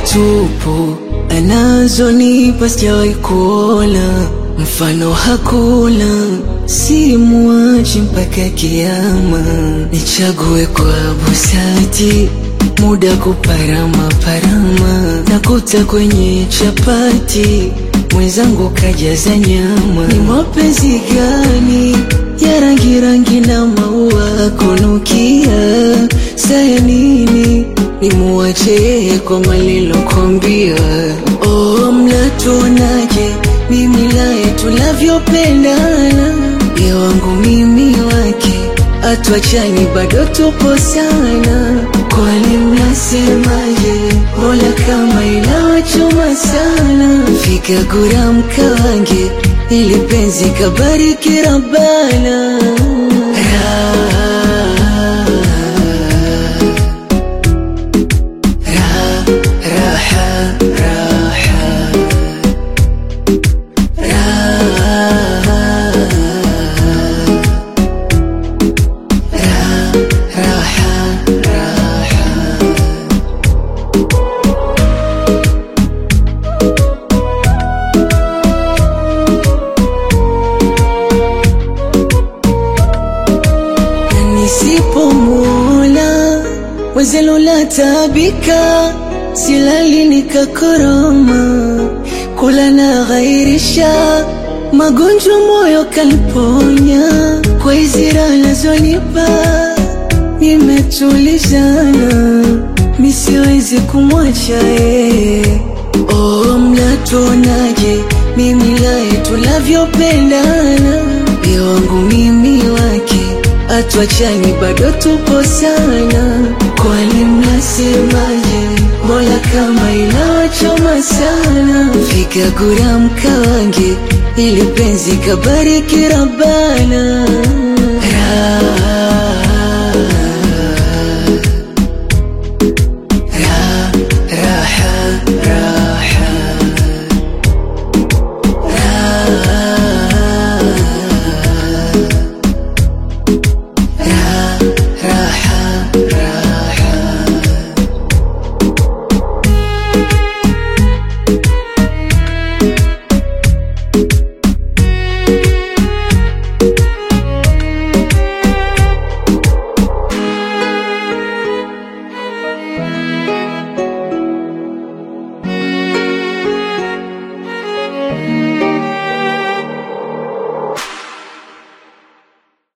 tupu anazonipa sijawahi kuona, mfano hakuna, simuachi mpaka kiyama. Nichague kwa busati, muda kuparama parama, nakuta kwenye chapati, mwenzangu kajaza nyama. Ni mapenzi gani ya rangi rangi na maua kunukia, saya nini nimuache kwa malilo kwambia. Oh, mnatuonaje mimi naye tunavyopendana, ye wangu mimi wake, atuachani bado tupo sana. Kwani mnasemaje, Mola kama inawachoma sana, fika gura mkawange ili penzi kabariki Rabbana. Nisipomwona wezelo la tabika, silali nikakoroma, kula na ghairisha, magonjwa moyo kaliponya, kwa izira nazonipa nimetulizana, misiwezi kumwacha Oh, mnatuonaje mimi naye tunavyopendana, ye wangu mimi wake, atuachani bado tupo sana. Kwani mnasemaje, Mola kama inawachoma sana, fika gura mkawange ili penzi kabariki Rabbana.